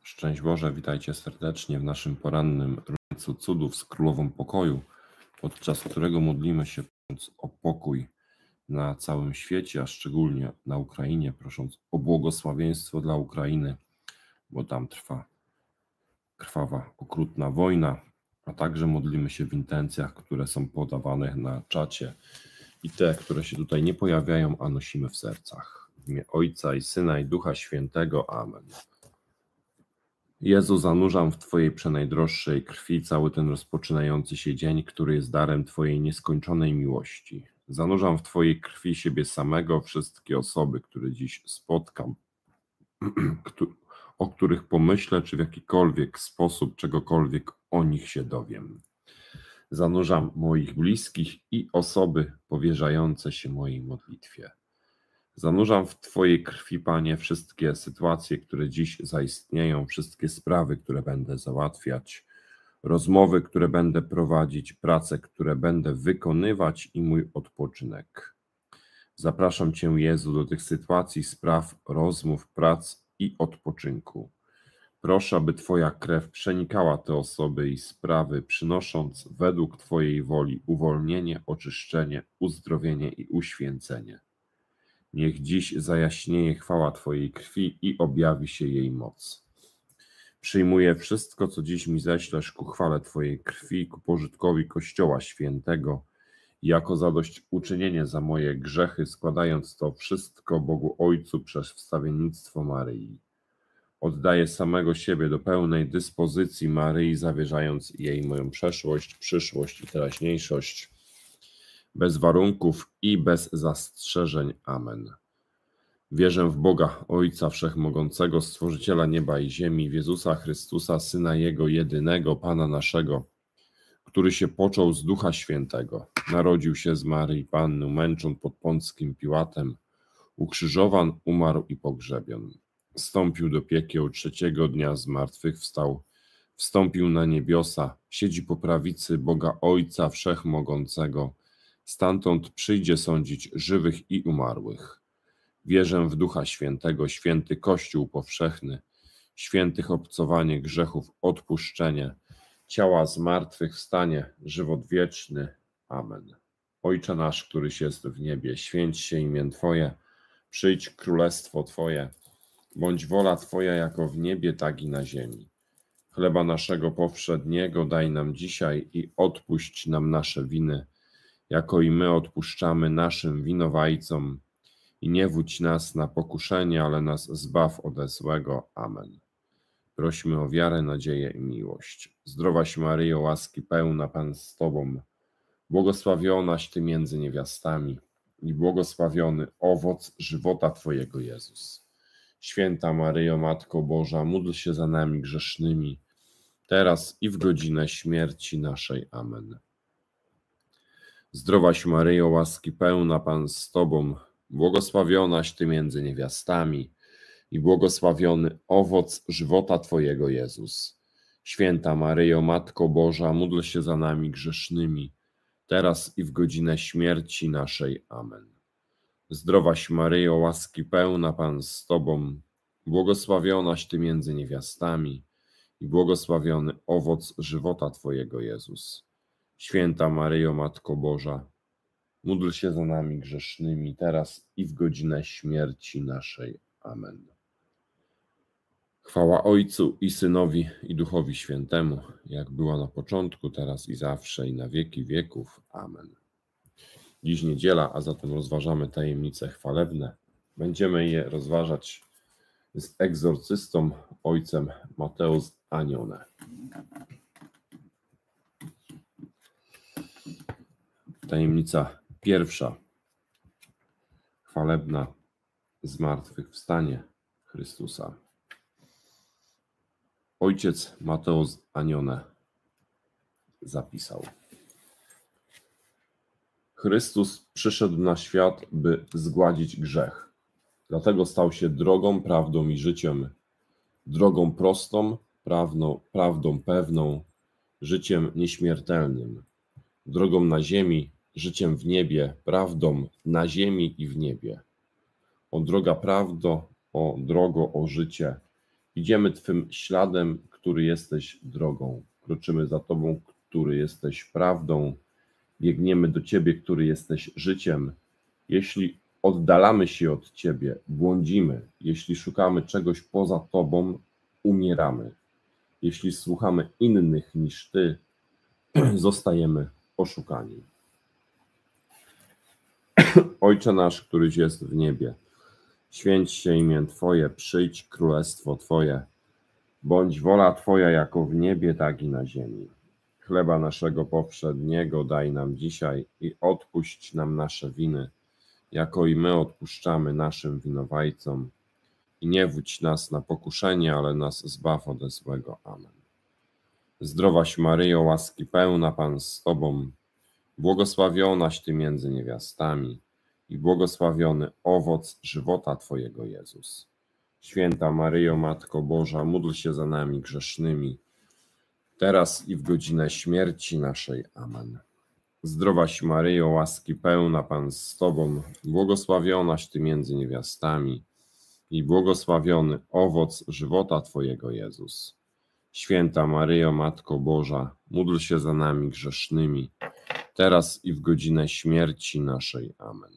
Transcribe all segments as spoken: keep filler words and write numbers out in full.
Szczęść Boże, witajcie serdecznie w naszym porannym Różańcu Cudów z Królową Pokoju, podczas którego modlimy się prosząc o pokój na całym świecie, a szczególnie na Ukrainie, prosząc o błogosławieństwo dla Ukrainy, bo tam trwa krwawa, okrutna wojna, a także modlimy się w intencjach, które są podawane na czacie i te, które się tutaj nie pojawiają, a nosimy w sercach. W imię Ojca i Syna i Ducha Świętego. Amen. Jezu, zanurzam w Twojej przenajdroższej krwi cały ten rozpoczynający się dzień, który jest darem Twojej nieskończonej miłości. Zanurzam w Twojej krwi siebie samego, wszystkie osoby, które dziś spotkam, o których pomyślę, czy w jakikolwiek sposób, czegokolwiek o nich się dowiem. Zanurzam moich bliskich i osoby powierzające się mojej modlitwie. Zanurzam w Twojej krwi, Panie, wszystkie sytuacje, które dziś zaistnieją, wszystkie sprawy, które będę załatwiać, rozmowy, które będę prowadzić, prace, które będę wykonywać i mój odpoczynek. Zapraszam Cię, Jezu, do tych sytuacji, spraw, rozmów, prac i odpoczynku. Proszę, aby Twoja krew przenikała te osoby i sprawy, przynosząc według Twojej woli uwolnienie, oczyszczenie, uzdrowienie i uświęcenie. Niech dziś zajaśnieje chwała Twojej krwi i objawi się jej moc. Przyjmuję wszystko, co dziś mi ześlesz ku chwale Twojej krwi, ku pożytkowi Kościoła Świętego, jako zadośćuczynienie za moje grzechy, składając to wszystko Bogu Ojcu przez wstawiennictwo Maryi. Oddaję samego siebie do pełnej dyspozycji Maryi, zawierzając jej moją przeszłość, przyszłość i teraźniejszość, bez warunków i bez zastrzeżeń. Amen. Wierzę w Boga, Ojca Wszechmogącego, Stworzyciela nieba i ziemi, w Jezusa Chrystusa, Syna Jego jedynego, Pana naszego, który się począł z Ducha Świętego, narodził się z Maryi Panny, męczon pod Pąckim Piłatem, ukrzyżowan, umarł i pogrzebion. Wstąpił do piekieł, trzeciego dnia zmartwychwstał, wstąpił na niebiosa, siedzi po prawicy Boga Ojca Wszechmogącego, stamtąd przyjdzie sądzić żywych i umarłych. Wierzę w Ducha Świętego, święty Kościół powszechny, świętych obcowanie grzechów, odpuszczenie, ciała zmartwychwstanie, żywot wieczny. Amen. Ojcze nasz, któryś jest w niebie, święć się imię Twoje, przyjdź królestwo Twoje, bądź wola Twoja jako w niebie, tak i na ziemi. Chleba naszego powszedniego daj nam dzisiaj i odpuść nam nasze winy, jako i my odpuszczamy naszym winowajcom. I nie wódź nas na pokuszenie, ale nas zbaw ode złego. Amen. Prośmy o wiarę, nadzieję i miłość. Zdrowaś Maryjo, łaski pełna, Pan z Tobą, błogosławionaś Ty między niewiastami i błogosławiony owoc żywota Twojego, Jezus. Święta Maryjo, Matko Boża, módl się za nami grzesznymi, teraz i w godzinę śmierci naszej. Amen. Zdrowaś Maryjo, łaski pełna, Pan z Tobą, błogosławionaś Ty między niewiastami i błogosławiony owoc żywota Twojego, Jezus. Święta Maryjo, Matko Boża, módl się za nami grzesznymi, teraz i w godzinę śmierci naszej. Amen. Zdrowaś Maryjo, łaski pełna, Pan z Tobą, błogosławionaś Ty między niewiastami i błogosławiony owoc żywota Twojego, Jezus. Święta Maryjo, Matko Boża, módl się za nami grzesznymi, teraz i w godzinę śmierci naszej. Amen. Chwała Ojcu i Synowi i Duchowi Świętemu, jak była na początku, teraz i zawsze, i na wieki wieków. Amen. Dziś niedziela, a zatem rozważamy tajemnice chwalebne. Będziemy je rozważać z egzorcystą, ojcem Mateusz Anione. Tajemnica pierwsza. Chwalebna, zmartwychwstanie Chrystusa. Ojciec Mateusz Anione zapisał: Chrystus przyszedł na świat, by zgładzić grzech. Dlatego stał się drogą, prawdą i życiem. Drogą prostą, prawną, prawdą pewną, życiem nieśmiertelnym. Drogą na ziemi, życiem w niebie, prawdą na ziemi i w niebie. O droga prawdo, o drogo, o życie, Idziemy Twym śladem, który jesteś drogą. Kroczymy za Tobą, który jesteś prawdą. Biegniemy do Ciebie, który jesteś życiem. Jeśli oddalamy się od Ciebie, błądzimy. Jeśli szukamy czegoś poza Tobą, umieramy. Jeśli słuchamy innych niż Ty, zostajemy oszukani. Ojcze nasz, któryś jest w niebie, święć się imię Twoje, przyjdź królestwo Twoje, bądź wola Twoja jako w niebie, tak i na ziemi. Chleba naszego powszedniego daj nam dzisiaj i odpuść nam nasze winy, jako i my odpuszczamy naszym winowajcom. I nie wódź nas na pokuszenie, ale nas zbaw ode złego. Amen. Zdrowaś Maryjo, łaski pełna, Pan z Tobą, błogosławionaś Ty między niewiastami i błogosławiony owoc żywota Twojego, Jezus. Święta Maryjo, Matko Boża, módl się za nami grzesznymi, teraz i w godzinę śmierci naszej. Amen. Zdrowaś Maryjo, łaski pełna, Pan z Tobą, błogosławionaś Ty między niewiastami i błogosławiony owoc żywota Twojego, Jezus. Święta Maryjo, Matko Boża, módl się za nami grzesznymi, teraz i w godzinę śmierci naszej. Amen.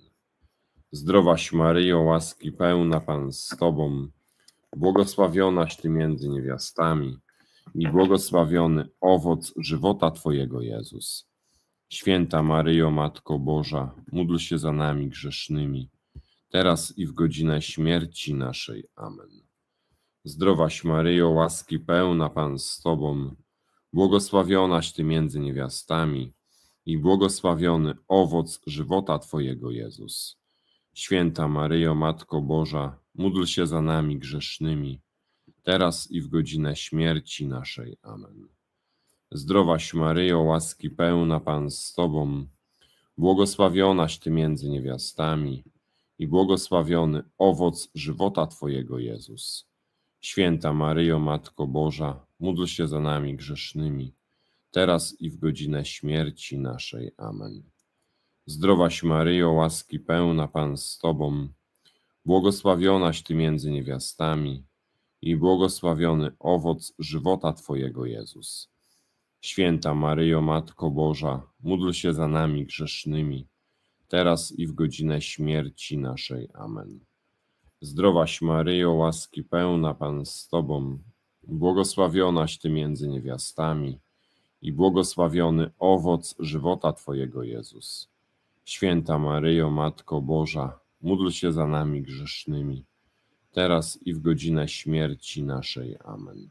Zdrowaś Maryjo, łaski pełna, Pan z Tobą, błogosławionaś Ty między niewiastami i błogosławiony owoc żywota Twojego, Jezus. Święta Maryjo, Matko Boża, módl się za nami grzesznymi, teraz i w godzinę śmierci naszej. Amen. Zdrowaś Maryjo, łaski pełna, Pan z Tobą, błogosławionaś Ty między niewiastami i błogosławiony owoc żywota Twojego, Jezus. Święta Maryjo, Matko Boża, módl się za nami grzesznymi, teraz i w godzinę śmierci naszej. Amen. Zdrowaś Maryjo, łaski pełna, Pan z Tobą, błogosławionaś Ty między niewiastami i błogosławiony owoc żywota Twojego, Jezus. Święta Maryjo, Matko Boża, módl się za nami grzesznymi, teraz i w godzinę śmierci naszej. Amen. Zdrowaś Maryjo, łaski pełna, Pan z Tobą, błogosławionaś Ty między niewiastami i błogosławiony owoc żywota Twojego, Jezus. Święta Maryjo, Matko Boża, módl się za nami grzesznymi, teraz i w godzinę śmierci naszej. Amen. Zdrowaś Maryjo, łaski pełna, Pan z Tobą, błogosławionaś Ty między niewiastami i błogosławiony owoc żywota Twojego, Jezus. Święta Maryjo, Matko Boża, módl się za nami grzesznymi, teraz i w godzinę śmierci naszej. Amen.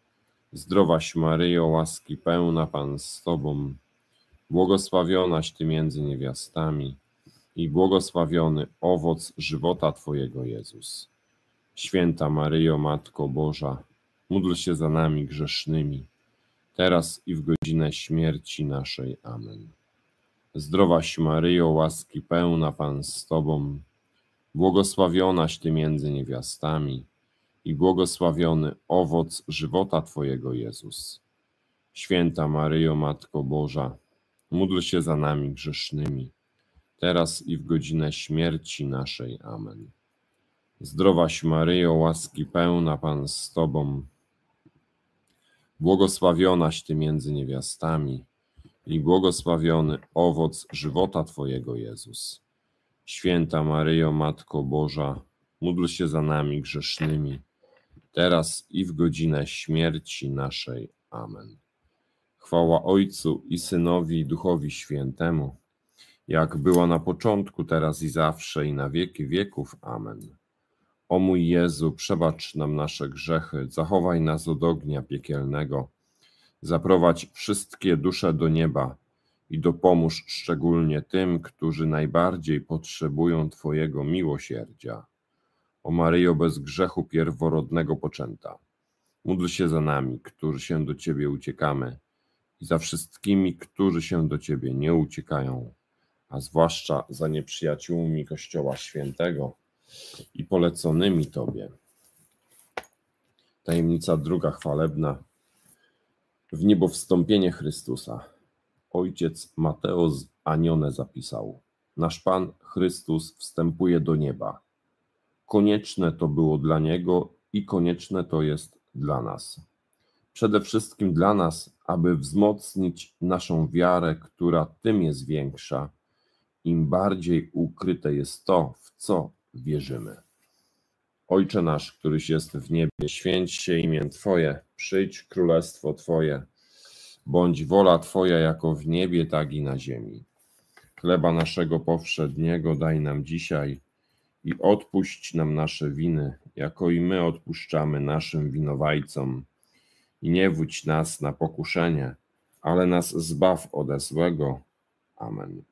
Zdrowaś Maryjo, łaski pełna, Pan z Tobą, błogosławionaś Ty między niewiastami i błogosławiony owoc żywota Twojego, Jezus. Święta Maryjo, Matko Boża, módl się za nami grzesznymi, teraz i w godzinę śmierci naszej. Amen. Zdrowaś Maryjo, łaski pełna, Pan z Tobą, błogosławionaś Ty między niewiastami i błogosławiony owoc żywota Twojego, Jezus. Święta Maryjo, Matko Boża, módl się za nami grzesznymi, teraz i w godzinę śmierci naszej. Amen. Zdrowaś Maryjo, łaski pełna, Pan z Tobą, błogosławionaś Ty między niewiastami i błogosławiony owoc żywota Twojego, Jezus. Święta Maryjo, Matko Boża, módl się za nami grzesznymi, teraz i w godzinę śmierci naszej. Amen. Chwała Ojcu i Synowi i Duchowi Świętemu, jak była na początku, teraz i zawsze, i na wieki wieków. Amen. O mój Jezu, przebacz nam nasze grzechy, zachowaj nas od ognia piekielnego, zaprowadź wszystkie dusze do nieba i dopomóż szczególnie tym, którzy najbardziej potrzebują Twojego miłosierdzia. O Maryjo, bez grzechu pierworodnego poczęta, módl się za nami, którzy się do Ciebie uciekamy, i za wszystkimi, którzy się do Ciebie nie uciekają, a zwłaszcza za nieprzyjaciółmi Kościoła Świętego i poleconymi Tobie. Tajemnica druga chwalebna. W niebo wstąpienie Chrystusa. Ojciec Mateo z Anione zapisał: nasz Pan Chrystus wstępuje do nieba. Konieczne to było dla Niego i konieczne to jest dla nas. Przede wszystkim dla nas, aby wzmocnić naszą wiarę, która tym jest większa, im bardziej ukryte jest to, w co wierzymy. Ojcze nasz, któryś jest w niebie, święć się imię Twoje, przyjdź królestwo Twoje, bądź wola Twoja jako w niebie, tak i na ziemi. Chleba naszego powszedniego daj nam dzisiaj i odpuść nam nasze winy, jako i my odpuszczamy naszym winowajcom. I nie wódź nas na pokuszenie, ale nas zbaw ode złego. Amen.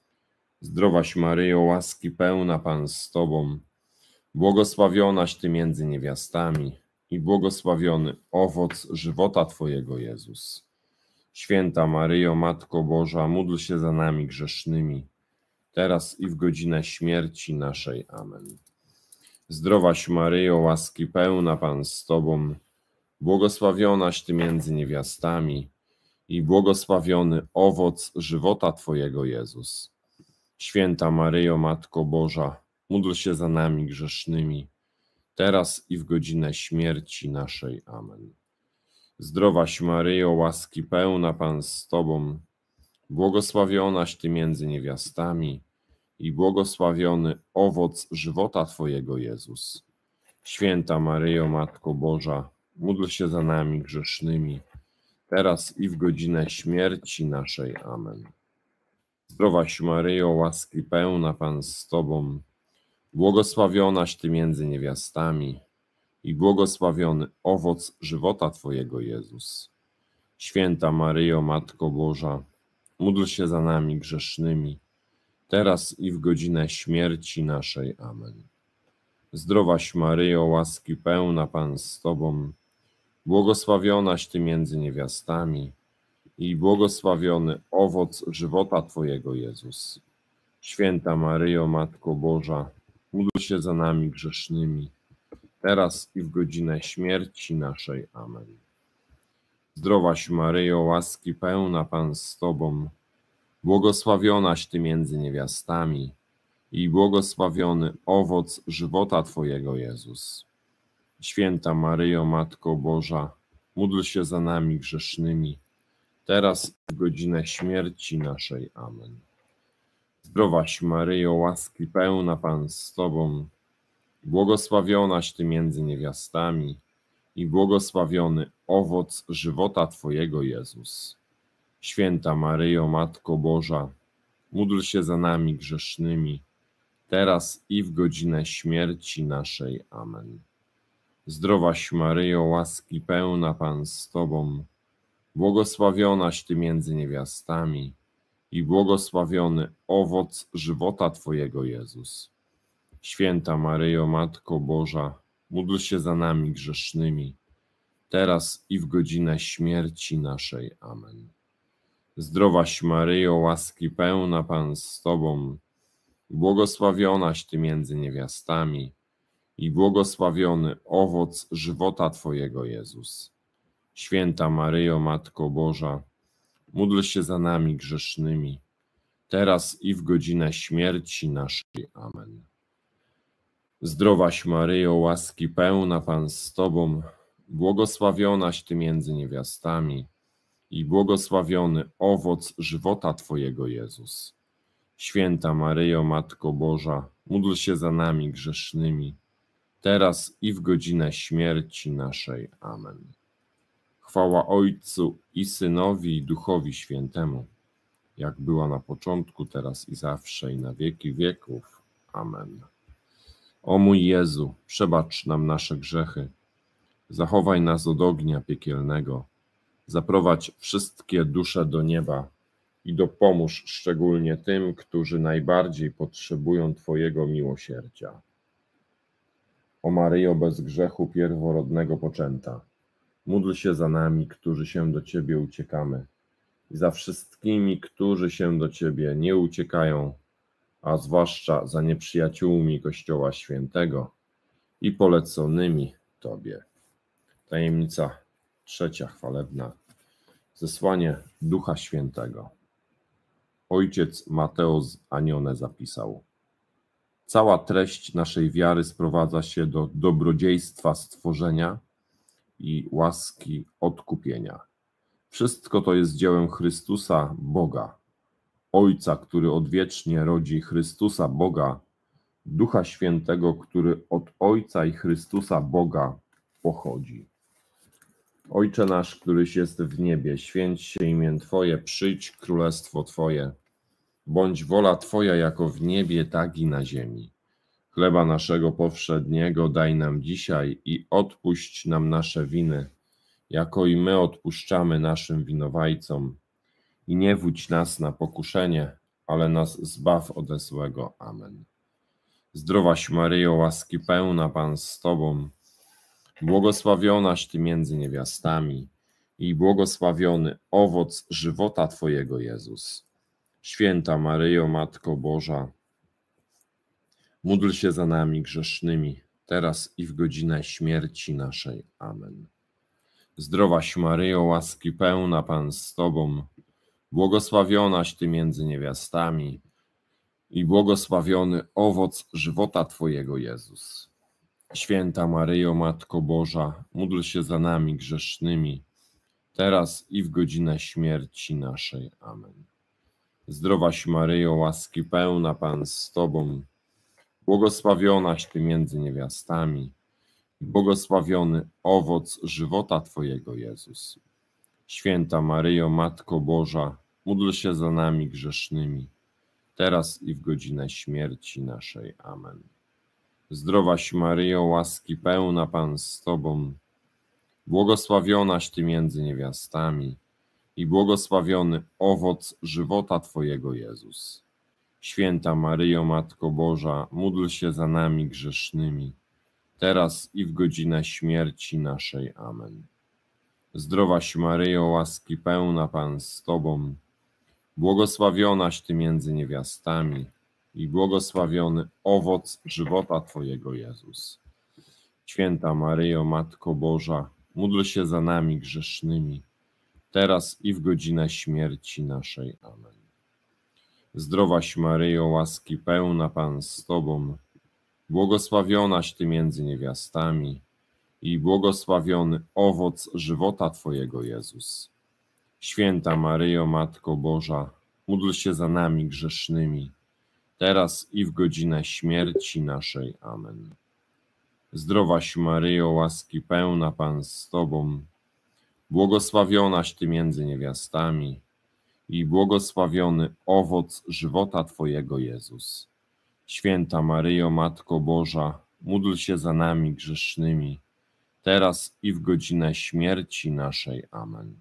Zdrowaś Maryjo, łaski pełna Pan z Tobą, błogosławionaś Ty między niewiastami i błogosławiony owoc żywota Twojego, Jezus. Święta Maryjo, Matko Boża, módl się za nami grzesznymi, teraz i w godzinę śmierci naszej. Amen. Zdrowaś Maryjo, łaski pełna Pan z Tobą, błogosławionaś Ty między niewiastami i błogosławiony owoc żywota Twojego, Jezus. Święta Maryjo, Matko Boża, módl się za nami grzesznymi, teraz i w godzinę śmierci naszej. Amen. Zdrowaś Maryjo, łaski pełna Pan z Tobą, błogosławionaś Ty między niewiastami i błogosławiony owoc żywota Twojego, Jezus. Święta Maryjo, Matko Boża, módl się za nami grzesznymi, teraz i w godzinę śmierci naszej. Amen. Zdrowaś Maryjo, łaski pełna Pan z Tobą, błogosławionaś Ty między niewiastami i błogosławiony owoc żywota Twojego, Jezus. Święta Maryjo, Matko Boża, módl się za nami grzesznymi, teraz i w godzinę śmierci naszej. Amen. Zdrowaś Maryjo, łaski pełna Pan z Tobą, błogosławionaś Ty między niewiastami i błogosławiony owoc żywota Twojego, Jezus. Święta Maryjo, Matko Boża, módl się za nami grzesznymi, teraz i w godzinę śmierci naszej. Amen. Zdrowaś Maryjo, łaski pełna Pan z Tobą, błogosławionaś Ty między niewiastami i błogosławiony owoc żywota Twojego, Jezus. Święta Maryjo, Matko Boża, módl się za nami grzesznymi, teraz i w godzinę śmierci naszej. Amen. Zdrowaś Maryjo, łaski pełna Pan z Tobą, błogosławionaś Ty między niewiastami i błogosławiony owoc żywota Twojego, Jezus. Święta Maryjo, Matko Boża, módl się za nami grzesznymi, teraz i w godzinę śmierci naszej. Amen. Zdrowaś Maryjo, łaski pełna Pan z Tobą, błogosławionaś Ty między niewiastami i błogosławiony owoc żywota Twojego, Jezus. Święta Maryjo, Matko Boża, módl się za nami grzesznymi, teraz i w godzinę śmierci naszej. Amen. Zdrowaś Maryjo, łaski pełna Pan z Tobą, błogosławionaś Ty między niewiastami i błogosławiony owoc żywota Twojego, Jezus. Święta Maryjo, Matko Boża, módl się za nami grzesznymi, teraz i w godzinę śmierci naszej. Amen. Zdrowaś Maryjo, łaski pełna Pan z Tobą, błogosławionaś Ty między niewiastami i błogosławiony owoc żywota Twojego, Jezus. Święta Maryjo, Matko Boża, módl się za nami grzesznymi, teraz i w godzinę śmierci naszej. Amen. Chwała Ojcu i Synowi i Duchowi Świętemu, jak była na początku, teraz i zawsze, i na wieki wieków. Amen. O mój Jezu, przebacz nam nasze grzechy, zachowaj nas od ognia piekielnego, zaprowadź wszystkie dusze do nieba i dopomóż szczególnie tym, którzy najbardziej potrzebują Twojego miłosierdzia. O Maryjo, bez grzechu pierworodnego poczęta, módl się za nami, którzy się do Ciebie uciekamy, i za wszystkimi, którzy się do Ciebie nie uciekają, a zwłaszcza za nieprzyjaciółmi Kościoła Świętego i poleconymi Tobie. Tajemnica trzecia chwalebna. Zesłanie Ducha Świętego. Ojciec Mateusz Anione zapisał: Cała treść naszej wiary sprowadza się do dobrodziejstwa stworzenia i łaski odkupienia. Wszystko to jest dziełem Chrystusa, Boga, Ojca, który odwiecznie rodzi Chrystusa, Boga, Ducha Świętego, który od Ojca i Chrystusa, Boga pochodzi. Ojcze nasz, któryś jest w niebie, święć się imię Twoje, przyjdź królestwo Twoje. Bądź wola Twoja jako w niebie, tak i na ziemi. Chleba naszego powszedniego daj nam dzisiaj i odpuść nam nasze winy, jako i my odpuszczamy naszym winowajcom. I nie wódź nas na pokuszenie, ale nas zbaw ode złego. Amen. Zdrowaś Maryjo, łaski pełna, Pan z Tobą, błogosławionaś Ty między niewiastami i błogosławiony owoc żywota Twojego, Jezus. Święta Maryjo, Matko Boża, módl się za nami grzesznymi, teraz i w godzinę śmierci naszej. Amen. Zdrowaś Maryjo, łaski pełna, Pan z Tobą, błogosławionaś Ty między niewiastami i błogosławiony owoc żywota Twojego, Jezus. Święta Maryjo, Matko Boża, módl się za nami grzesznymi, teraz i w godzinę śmierci naszej. Amen. Zdrowaś Maryjo, łaski pełna, Pan z Tobą, błogosławionaś Ty między niewiastami i błogosławiony owoc żywota Twojego, Jezus. Święta Maryjo, Matko Boża, módl się za nami grzesznymi, teraz i w godzinę śmierci naszej. Amen. Zdrowaś Maryjo, łaski pełna, Pan z Tobą, błogosławionaś Ty między niewiastami i błogosławiony owoc żywota Twojego, Jezus. Święta Maryjo, Matko Boża, módl się za nami grzesznymi, teraz i w godzinę śmierci naszej. Amen. Zdrowaś Maryjo, łaski pełna, Pan z Tobą, błogosławionaś Ty między niewiastami i błogosławiony owoc żywota Twojego, Jezus. Święta Maryjo, Matko Boża, módl się za nami grzesznymi, teraz i w godzinę śmierci naszej. Amen. Zdrowaś Maryjo, łaski pełna, Pan z Tobą, błogosławionaś Ty między niewiastami i błogosławiony owoc żywota Twojego, Jezus. Święta Maryjo, Matko Boża, módl się za nami grzesznymi, teraz i w godzinę śmierci naszej. Amen. Zdrowaś Maryjo, łaski pełna, Pan z Tobą, błogosławionaś Ty między niewiastami i błogosławiony owoc żywota Twojego, Jezus. Święta Maryjo, Matko Boża, módl się za nami grzesznymi, teraz i w godzinę śmierci naszej. Amen.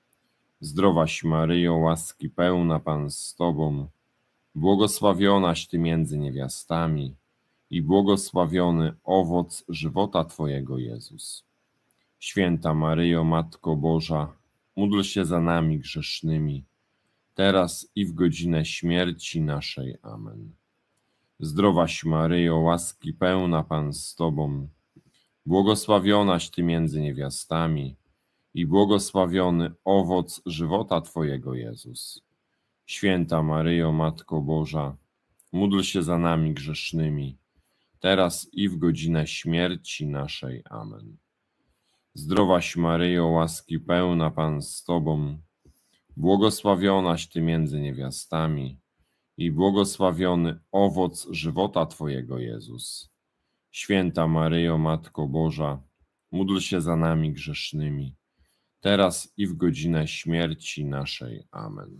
Zdrowaś Maryjo, łaski pełna, Pan z Tobą, błogosławionaś Ty między niewiastami i błogosławiony owoc żywota Twojego, Jezus. Święta Maryjo, Matko Boża, módl się za nami grzesznymi, teraz i w godzinę śmierci naszej. Amen. Zdrowaś Maryjo, łaski pełna, Pan z Tobą, błogosławionaś Ty między niewiastami i błogosławiony owoc żywota Twojego, Jezus. Święta Maryjo, Matko Boża, módl się za nami grzesznymi, teraz i w godzinę śmierci naszej. Amen. Zdrowaś Maryjo, łaski pełna, Pan z Tobą, błogosławionaś Ty między niewiastami i błogosławiony owoc żywota Twojego, Jezus. Święta Maryjo, Matko Boża, módl się za nami grzesznymi, teraz i w godzinę śmierci naszej. Amen.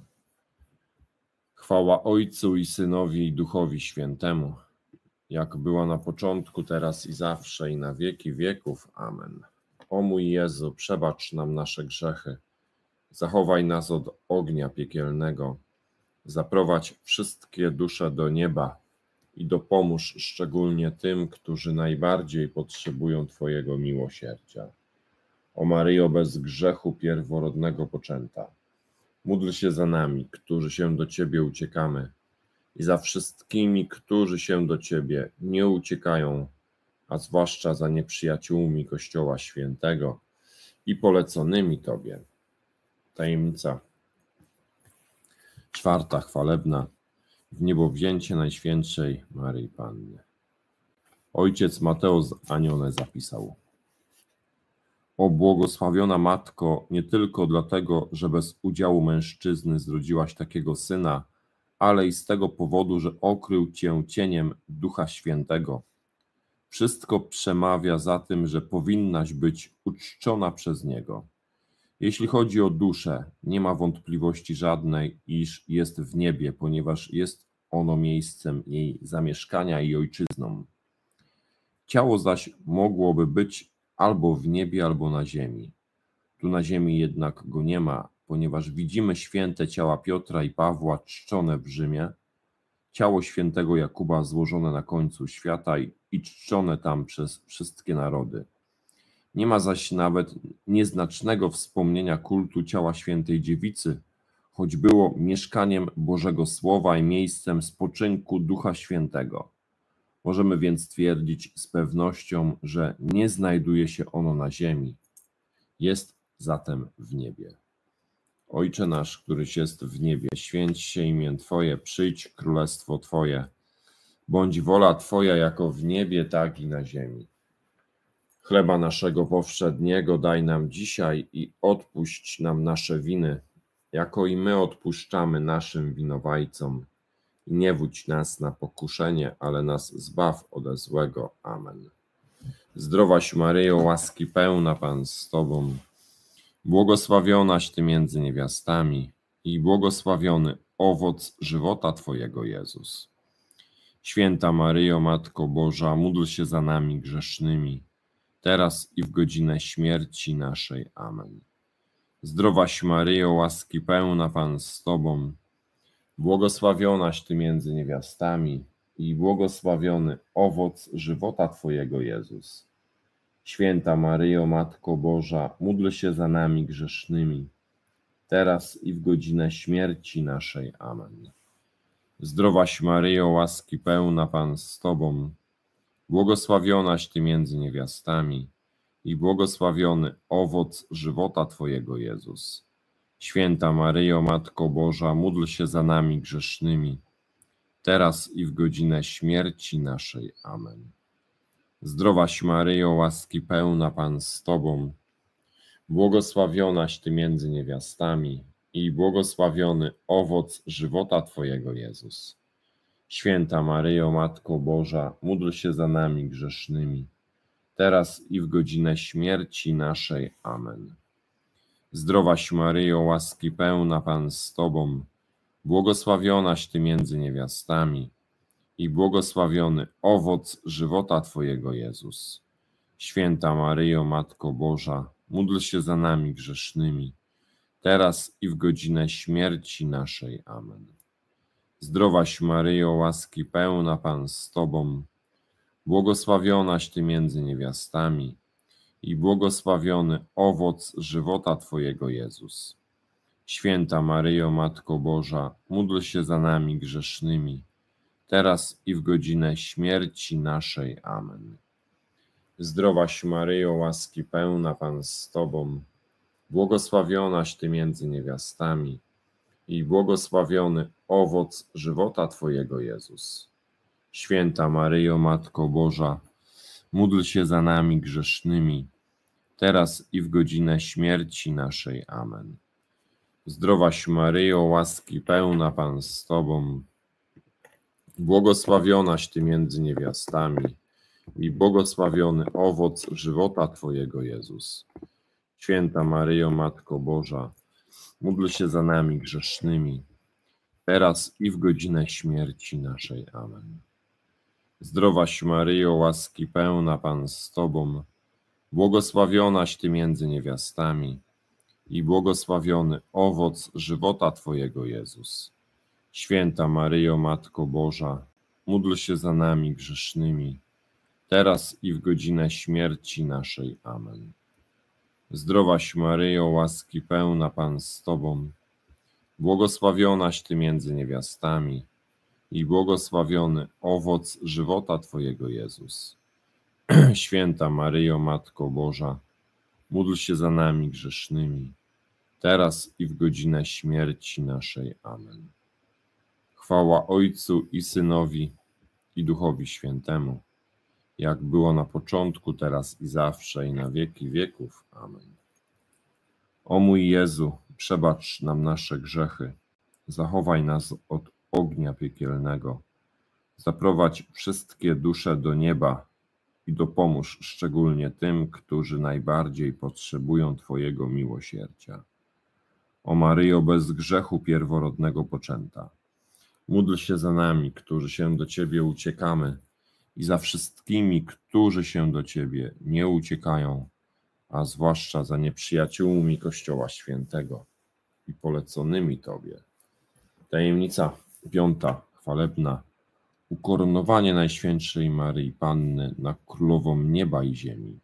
Chwała Ojcu i Synowi i Duchowi Świętemu, jak była na początku, teraz i zawsze, i na wieki wieków. Amen. O mój Jezu, przebacz nam nasze grzechy, zachowaj nas od ognia piekielnego, zaprowadź wszystkie dusze do nieba i dopomóż szczególnie tym, którzy najbardziej potrzebują Twojego miłosierdzia. O Maryjo, bez grzechu pierworodnego poczęta, módl się za nami, którzy się do Ciebie uciekamy, i za wszystkimi, którzy się do Ciebie nie uciekają, a zwłaszcza za nieprzyjaciółmi Kościoła Świętego i poleconymi Tobie. Tajemnica czwarta chwalebna. w niebowzięcie Najświętszej Maryi Panny. Ojciec Mateusz Anione zapisał: O błogosławiona Matko, nie tylko dlatego, że bez udziału mężczyzny zrodziłaś takiego syna, ale i z tego powodu, że okrył cię cieniem Ducha Świętego. Wszystko przemawia za tym, że powinnaś być uczczona przez Niego. Jeśli chodzi o duszę, nie ma wątpliwości żadnej, iż jest w niebie, ponieważ jest ono miejscem jej zamieszkania i ojczyzną. Ciało zaś mogłoby być albo w niebie, albo na ziemi. Tu na ziemi jednak go nie ma, ponieważ widzimy święte ciała Piotra i Pawła czczone w Rzymie, ciało świętego Jakuba złożone na końcu świata i, i czczone tam przez wszystkie narody. Nie ma zaś nawet nieznacznego wspomnienia kultu ciała świętej dziewicy, choć było mieszkaniem Bożego Słowa i miejscem spoczynku Ducha Świętego. Możemy więc twierdzić z pewnością, że nie znajduje się ono na ziemi, jest zatem w niebie. Ojcze nasz, któryś jest w niebie, święć się imię Twoje, przyjdź królestwo Twoje, bądź wola Twoja jako w niebie, tak i na ziemi. Chleba naszego powszedniego daj nam dzisiaj i odpuść nam nasze winy, jako i my odpuszczamy naszym winowajcom. I nie wódź nas na pokuszenie, ale nas zbaw ode złego. Amen. Zdrowaś Maryjo, łaski pełna, Pan z Tobą, błogosławionaś Ty między niewiastami i błogosławiony owoc żywota Twojego, Jezus. Święta Maryjo, Matko Boża, módl się za nami grzesznymi, teraz i w godzinę śmierci naszej. Amen. Zdrowaś Maryjo, łaski pełna, Pan z Tobą, błogosławionaś Ty między niewiastami i błogosławiony owoc żywota Twojego, Jezus. Święta Maryjo, Matko Boża, módl się za nami grzesznymi, teraz i w godzinę śmierci naszej. Amen. Zdrowaś Maryjo, łaski pełna, Pan z Tobą, błogosławionaś Ty między niewiastami i błogosławiony owoc żywota Twojego, Jezus. Święta Maryjo, Matko Boża, módl się za nami grzesznymi, teraz i w godzinę śmierci naszej. Amen. Zdrowaś Maryjo, łaski pełna, Pan z Tobą, błogosławionaś Ty między niewiastami i błogosławiony owoc żywota Twojego, Jezus. Święta Maryjo, Matko Boża, módl się za nami grzesznymi, teraz i w godzinę śmierci naszej. Amen. Zdrowaś Maryjo, łaski pełna, Pan z Tobą, błogosławionaś Ty między niewiastami i błogosławiony owoc żywota Twojego, Jezus. Święta Maryjo, Matko Boża, módl się za nami grzesznymi, teraz i w godzinę śmierci naszej. Amen. Zdrowaś Maryjo, łaski pełna, Pan z Tobą, błogosławionaś Ty między niewiastami i błogosławiony owoc żywota Twojego, Jezus. Święta Maryjo, Matko Boża, módl się za nami grzesznymi, teraz i w godzinę śmierci naszej. Amen. Zdrowaś Maryjo, łaski pełna, Pan z Tobą, błogosławionaś Ty między niewiastami i błogosławiony owoc żywota Twojego, Jezus. Święta Maryjo, Matko Boża, módl się za nami grzesznymi, teraz i w godzinę śmierci naszej. Amen. Zdrowaś Maryjo, łaski pełna, Pan z Tobą, błogosławionaś Ty między niewiastami i błogosławiony owoc żywota Twojego, Jezus. Święta Maryjo, Matko Boża, módl się za nami grzesznymi, teraz i w godzinę śmierci naszej. Amen. Zdrowaś Maryjo, łaski pełna, Pan z Tobą, błogosławionaś Ty między niewiastami i błogosławiony owoc żywota Twojego, Jezus. Święta Maryjo, Matko Boża, módl się za nami grzesznymi, teraz i w godzinę śmierci naszej. Amen. Zdrowaś Maryjo, łaski pełna, Pan z Tobą, błogosławionaś Ty między niewiastami i błogosławiony owoc żywota Twojego, Jezus. Święta Maryjo, Matko Boża, módl się za nami grzesznymi, teraz i w godzinę śmierci naszej. Amen. Chwała Ojcu i Synowi, i Duchowi Świętemu, jak było na początku, teraz i zawsze, i na wieki wieków. Amen. O mój Jezu, przebacz nam nasze grzechy, zachowaj nas od ognia piekielnego, zaprowadź wszystkie dusze do nieba i dopomóż szczególnie tym, którzy najbardziej potrzebują Twojego miłosierdzia. O Maryjo, bez grzechu pierworodnego poczęta, módl się za nami, którzy się do Ciebie uciekamy, i za wszystkimi, którzy się do Ciebie nie uciekają, a zwłaszcza za nieprzyjaciółmi Kościoła Świętego i poleconymi Tobie. Tajemnica piąta, chwalebna. Ukoronowanie Najświętszej Maryi Panny na Królową Nieba i Ziemi.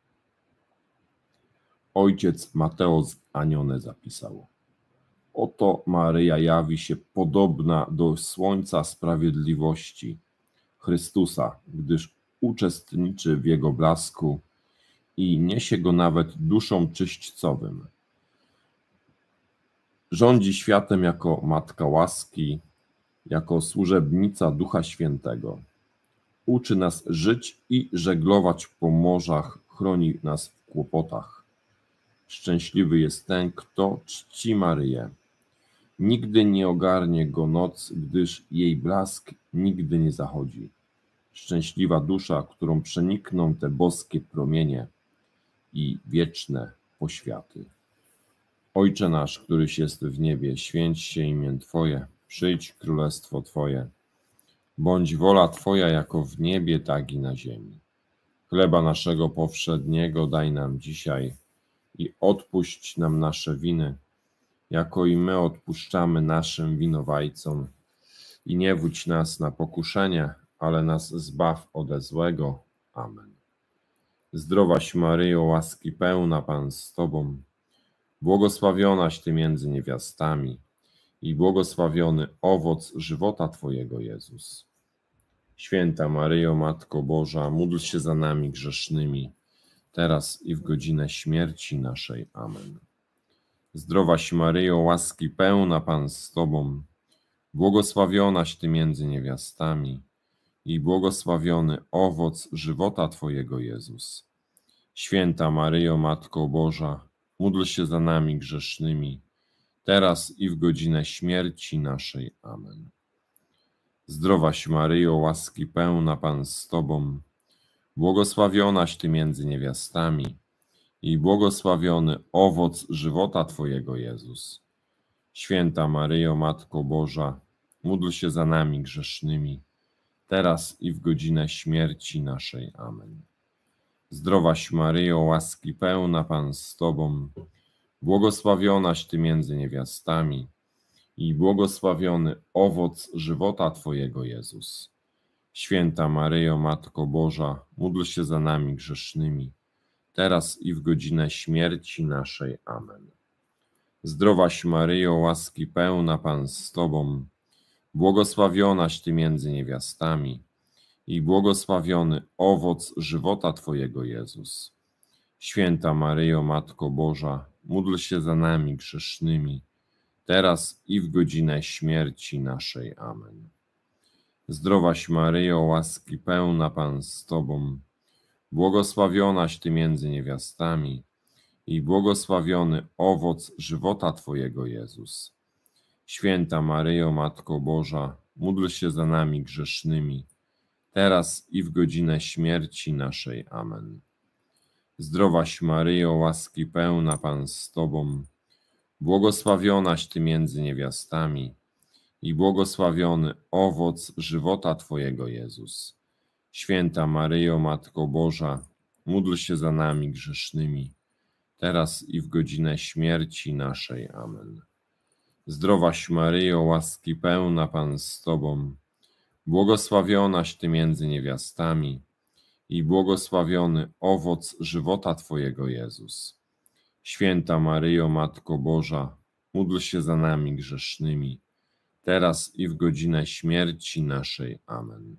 Ojciec Mateusz Anione zapisał: Oto Maryja jawi się podobna do Słońca Sprawiedliwości Chrystusa, gdyż uczestniczy w Jego blasku i niesie go nawet duszom czyśćcowym. Rządzi światem jako Matka łaski, jako służebnica Ducha Świętego. Uczy nas żyć i żeglować po morzach, chroni nas w kłopotach. Szczęśliwy jest ten, kto czci Maryję. Nigdy nie ogarnie go noc, gdyż jej blask nigdy nie zachodzi. Szczęśliwa dusza, którą przenikną te boskie promienie i wieczne poświaty. Ojcze nasz, któryś jest w niebie, święć się imię Twoje, przyjdź królestwo Twoje. Bądź wola Twoja jako w niebie, tak i na ziemi. Chleba naszego powszedniego daj nam dzisiaj i odpuść nam nasze winy, jako i my odpuszczamy naszym winowajcom. I nie wódź nas na pokuszenie, ale nas zbaw ode złego. Amen. Zdrowaś Maryjo, łaski pełna, Pan z Tobą, błogosławionaś Ty między niewiastami i błogosławiony owoc żywota Twojego, Jezus. Święta Maryjo, Matko Boża, módl się za nami grzesznymi, teraz i w godzinę śmierci naszej. Amen. Zdrowaś Maryjo, łaski pełna, Pan z Tobą, błogosławionaś Ty między niewiastami i błogosławiony owoc żywota Twojego, Jezus. Święta Maryjo, Matko Boża, módl się za nami grzesznymi, teraz i w godzinę śmierci naszej. Amen. Zdrowaś Maryjo, łaski pełna, Pan z Tobą, błogosławionaś Ty między niewiastami i błogosławiony owoc żywota Twojego, Jezus. Święta Maryjo, Matko Boża, módl się za nami grzesznymi, teraz i w godzinę śmierci naszej. Amen. Zdrowaś Maryjo, łaski pełna, Pan z Tobą, błogosławionaś Ty między niewiastami i błogosławiony owoc żywota Twojego, Jezus. Święta Maryjo, Matko Boża, módl się za nami grzesznymi, teraz i w godzinę śmierci naszej. Amen. Zdrowaś Maryjo, łaski pełna, Pan z Tobą, błogosławionaś Ty między niewiastami i błogosławiony owoc żywota Twojego, Jezus. Święta Maryjo, Matko Boża, módl się za nami grzesznymi, teraz i w godzinę śmierci naszej. Amen. Zdrowaś Maryjo, łaski pełna, Pan z Tobą, błogosławionaś Ty między niewiastami i błogosławiony owoc żywota Twojego, Jezus. Święta Maryjo, Matko Boża, módl się za nami grzesznymi, teraz i w godzinę śmierci naszej. Amen. Zdrowaś Maryjo, łaski pełna, Pan z Tobą, błogosławionaś Ty między niewiastami i błogosławiony owoc żywota Twojego, Jezus. Święta Maryjo, Matko Boża, módl się za nami grzesznymi, teraz i w godzinę śmierci naszej. Amen. Zdrowaś Maryjo, łaski pełna, Pan z Tobą, błogosławionaś Ty między niewiastami i błogosławiony owoc żywota Twojego, Jezus. Święta Maryjo, Matko Boża, módl się za nami grzesznymi, teraz i w godzinę śmierci naszej. Amen.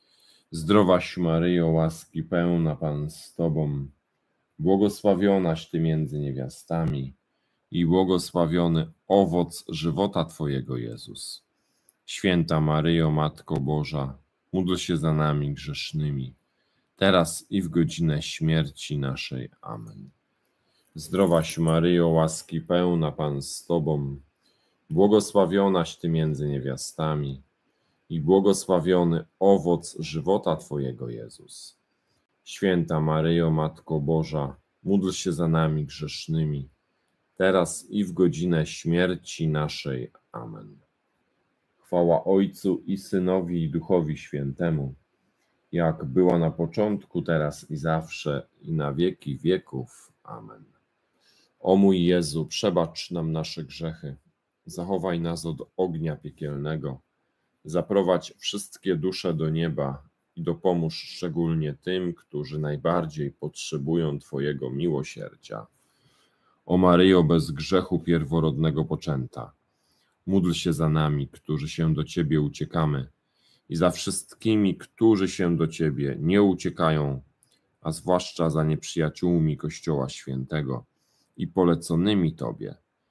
Zdrowaś Maryjo, łaski pełna, Pan z Tobą, błogosławionaś Ty między niewiastami i błogosławiony owoc żywota Twojego, Jezus. Święta Maryjo, Matko Boża, módl się za nami grzesznymi, teraz i w godzinę śmierci naszej. Amen. Zdrowaś Maryjo, łaski pełna, Pan z Tobą, błogosławionaś Ty między niewiastami i błogosławiony owoc żywota Twojego, Jezus. Święta Maryjo, Matko Boża, módl się za nami grzesznymi, teraz i w godzinę śmierci naszej. Amen. Chwała Ojcu i Synowi i Duchowi Świętemu, jak była na początku, teraz i zawsze, i na wieki wieków. Amen. O mój Jezu, przebacz nam nasze grzechy, zachowaj nas od ognia piekielnego, zaprowadź wszystkie dusze do nieba i dopomóż szczególnie tym, którzy najbardziej potrzebują Twojego miłosierdzia. O Maryjo, bez grzechu pierworodnego poczęta, módl się za nami, którzy się do Ciebie uciekamy, i za wszystkimi, którzy się do Ciebie nie uciekają, a zwłaszcza za nieprzyjaciółmi Kościoła Świętego i poleconymi Tobie.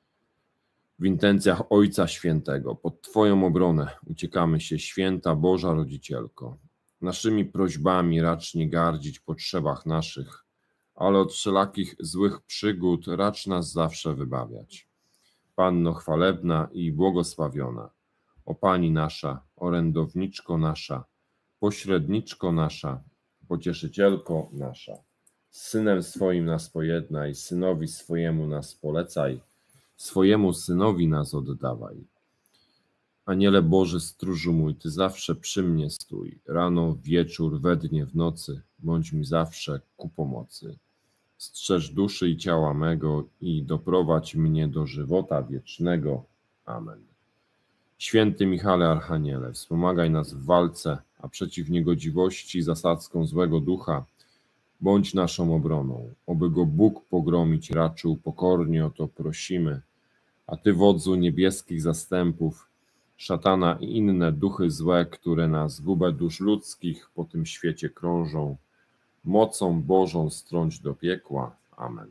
W intencjach Ojca Świętego, pod Twoją obronę uciekamy się, Święta Boża Rodzicielko. Naszymi prośbami racz nie gardzić potrzebach naszych, ale od wszelakich złych przygód racz nas zawsze wybawiać. Panno chwalebna i błogosławiona, o Pani nasza, orędowniczko nasza, pośredniczko nasza, pocieszycielko nasza, z Synem swoim nas pojednaj, Synowi swojemu nas polecaj, swojemu Synowi nas oddawaj. Aniele Boży, stróżu mój, Ty zawsze przy mnie stój, rano, wieczór, we dnie, w nocy, bądź mi zawsze ku pomocy. Strzeż duszy i ciała mego i doprowadź mnie do żywota wiecznego. Amen. Święty Michale Archaniele, wspomagaj nas w walce, a przeciw niegodziwości zasadzką złego ducha bądź naszą obroną. Oby go Bóg pogromić raczył, pokornie o to prosimy. A Ty, wodzu niebieskich zastępów, szatana i inne duchy złe, które na zgubę dusz ludzkich po tym świecie krążą, mocą Bożą strąć do piekła. Amen.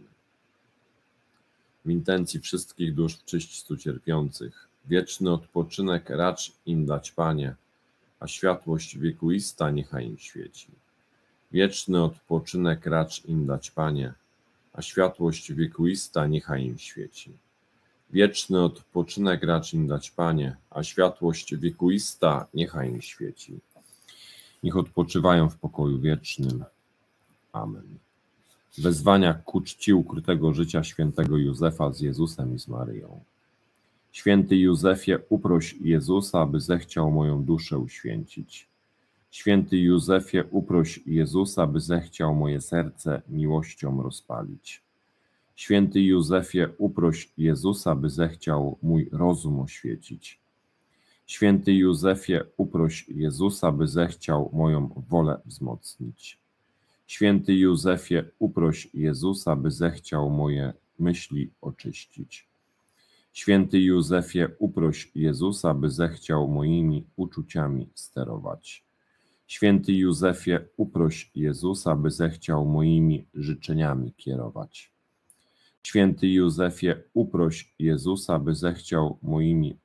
W intencji wszystkich dusz w czyśćcu cierpiących, wieczny odpoczynek racz im dać, Panie, a światłość wiekuista niechaj im świeci. Wieczny odpoczynek racz im dać, Panie, a światłość wiekuista niechaj im świeci. Wieczny odpoczynek racz im dać, Panie, a światłość wiekuista niechaj im świeci. Niech odpoczywają w pokoju wiecznym. Amen. Wezwania ku czci ukrytego życia świętego Józefa z Jezusem i z Maryją. Święty Józefie, uproś Jezusa, aby zechciał moją duszę uświęcić. Święty Józefie, uproś Jezusa, aby zechciał moje serce miłością rozpalić. Święty Józefie, uproś Jezusa, by zechciał mój rozum oświecić. Święty Józefie, uproś Jezusa, by zechciał moją wolę wzmocnić. Święty Józefie, uproś Jezusa, by zechciał moje myśli oczyścić. Święty Józefie, uproś Jezusa, by zechciał moimi uczuciami sterować. Święty Józefie, uproś Jezusa, by zechciał moimi życzeniami kierować. Święty Józefie, uproś Jezusa, by zechciał moimi,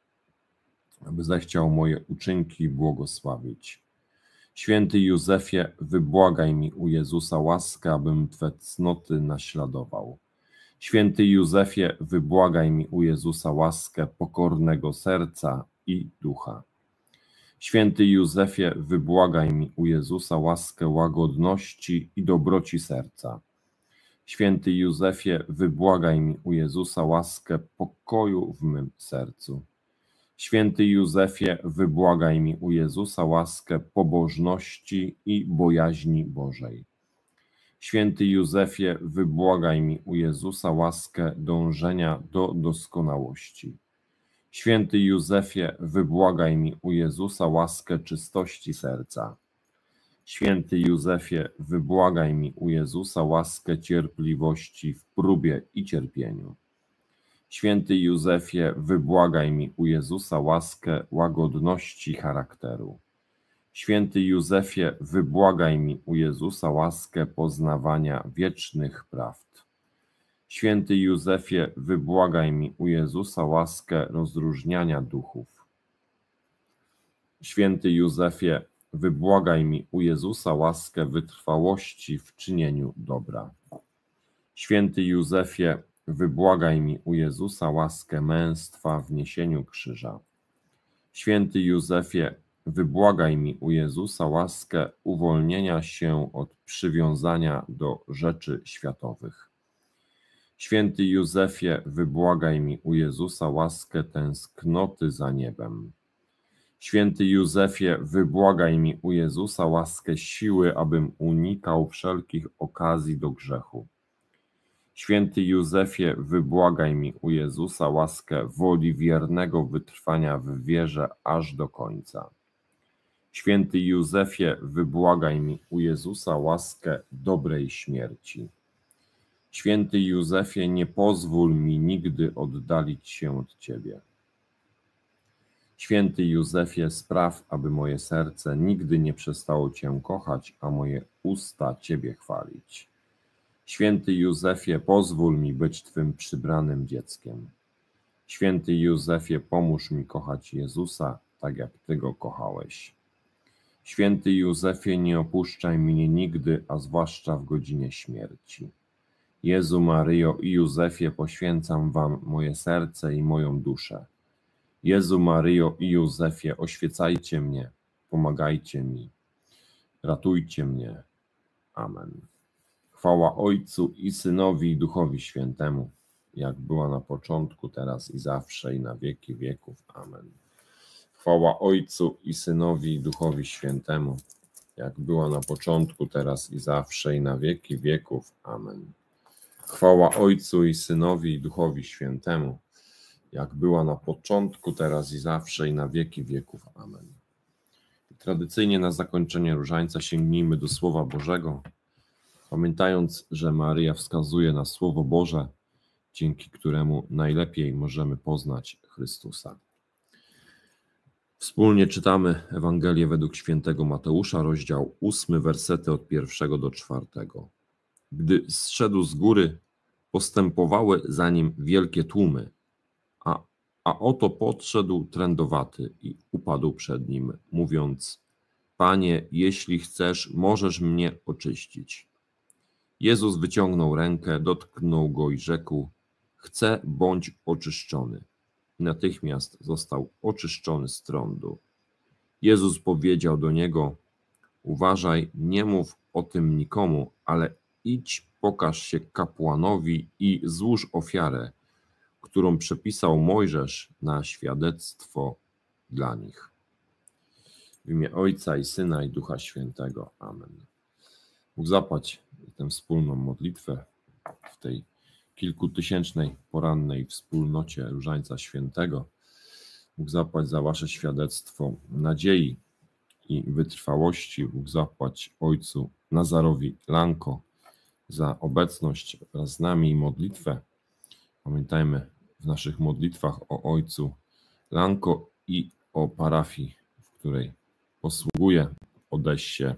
aby zechciał moje uczynki błogosławić. Święty Józefie, wybłagaj mi u Jezusa łaskę, abym Twe cnoty naśladował. Święty Józefie, wybłagaj mi u Jezusa łaskę pokornego serca i ducha. Święty Józefie, wybłagaj mi u Jezusa łaskę łagodności i dobroci serca. Święty Józefie, wybłagaj mi u Jezusa łaskę pokoju w mym sercu. Święty Józefie, wybłagaj mi u Jezusa łaskę pobożności i bojaźni Bożej. Święty Józefie, wybłagaj mi u Jezusa łaskę dążenia do doskonałości. Święty Józefie, wybłagaj mi u Jezusa łaskę czystości serca. Święty Józefie, wybłagaj mi u Jezusa łaskę cierpliwości w próbie i cierpieniu. Święty Józefie, wybłagaj mi u Jezusa łaskę łagodności charakteru. Święty Józefie, wybłagaj mi u Jezusa łaskę poznawania wiecznych prawd. Święty Józefie, wybłagaj mi u Jezusa łaskę rozróżniania duchów. Święty Józefie, wybłagaj mi u Jezusa łaskę wytrwałości w czynieniu dobra. Święty Józefie, wybłagaj mi u Jezusa łaskę męstwa w niesieniu krzyża. Święty Józefie, wybłagaj mi u Jezusa łaskę uwolnienia się od przywiązania do rzeczy światowych. Święty Józefie, wybłagaj mi u Jezusa łaskę tęsknoty za niebem. Święty Józefie, wybłagaj mi u Jezusa łaskę siły, abym unikał wszelkich okazji do grzechu. Święty Józefie, wybłagaj mi u Jezusa łaskę woli wiernego wytrwania w wierze aż do końca. Święty Józefie, wybłagaj mi u Jezusa łaskę dobrej śmierci. Święty Józefie, nie pozwól mi nigdy oddalić się od Ciebie. Święty Józefie, spraw, aby moje serce nigdy nie przestało Cię kochać, a moje usta Ciebie chwalić. Święty Józefie, pozwól mi być Twym przybranym dzieckiem. Święty Józefie, pomóż mi kochać Jezusa, tak jak Ty Go kochałeś. Święty Józefie, nie opuszczaj mnie nigdy, a zwłaszcza w godzinie śmierci. Jezu, Maryjo i Józefie, poświęcam Wam moje serce i moją duszę. Jezu, Maryjo i Józefie, oświecajcie mnie, pomagajcie mi, ratujcie mnie. Amen. Chwała Ojcu i Synowi i Duchowi Świętemu, jak była na początku, teraz i zawsze, i na wieki wieków. Amen. Chwała Ojcu i Synowi i Duchowi Świętemu, jak była na początku, teraz i zawsze, i na wieki wieków. Amen. Chwała Ojcu i Synowi i Duchowi Świętemu, jak była na początku, teraz i zawsze, i na wieki wieków. Amen. Tradycyjnie na zakończenie różańca sięgnijmy do Słowa Bożego, pamiętając, że Maryja wskazuje na Słowo Boże, dzięki któremu najlepiej możemy poznać Chrystusa. Wspólnie czytamy Ewangelię według świętego Mateusza, rozdział ósmy, wersety od pierwszego do czwartego. Gdy zszedł z góry, postępowały za nim wielkie tłumy, a, a oto podszedł trędowaty i upadł przed nim, mówiąc: Panie, jeśli chcesz, możesz mnie oczyścić. Jezus wyciągnął rękę, dotknął go i rzekł: Chcę, bądź oczyszczony. I natychmiast został oczyszczony z trądu. Jezus powiedział do niego: Uważaj, nie mów o tym nikomu, ale idź, pokaż się kapłanowi i złóż ofiarę, którą przepisał Mojżesz na świadectwo dla nich. W imię Ojca i Syna i Ducha Świętego. Amen. Bóg zapłać tę wspólną modlitwę w tej kilkutysięcznej porannej wspólnocie Różańca Świętego. Bóg zapłać za wasze świadectwo nadziei i wytrwałości. Bóg zapłać Ojcu Nazarowi Lanko za obecność wraz z nami i modlitwę. Pamiętajmy w naszych modlitwach o Ojcu Lanko i o parafii, w której posługuje. Odeś się.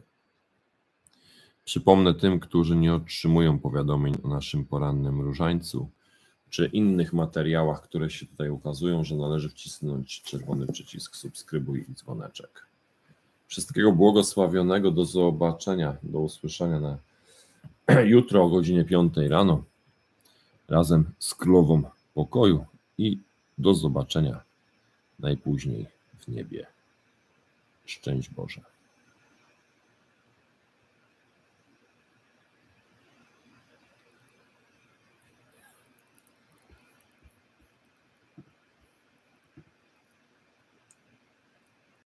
Przypomnę tym, którzy nie otrzymują powiadomień o naszym porannym różańcu czy innych materiałach, które się tutaj ukazują, że należy wcisnąć czerwony przycisk subskrybuj i dzwoneczek. Wszystkiego błogosławionego, do zobaczenia, do usłyszenia na jutro o godzinie piątej rano razem z Królową Pokoju i do zobaczenia najpóźniej w niebie. Szczęść Boże.